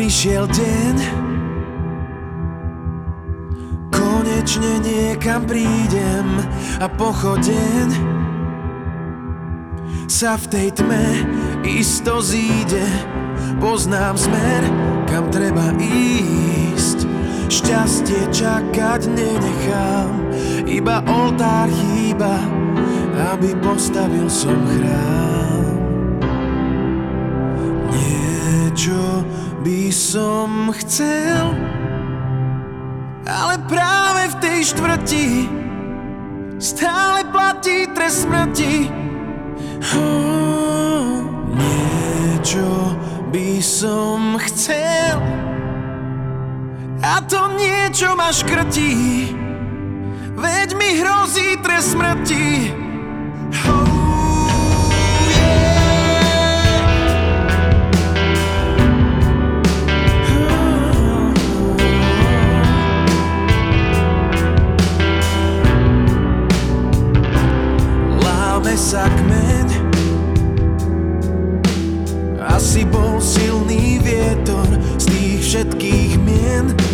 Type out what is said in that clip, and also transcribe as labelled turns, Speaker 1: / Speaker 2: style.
Speaker 1: Prišiel deň, konečne niekam prídem a pochodeň sa v tej tme isto zíde. Poznám smer, kam treba ísť. Šťastie čakať nenechám, iba oltár chýba, aby postavil som chrám. Niečo by som chcel, ale práve v tej štvrti stále platí trest smrti. Niečo by som chcel, a to niečo ma škrtí, veď mi hrozí trest smrti. Láme sa kmeň, asi bol silný vietor z tých všetkých mien.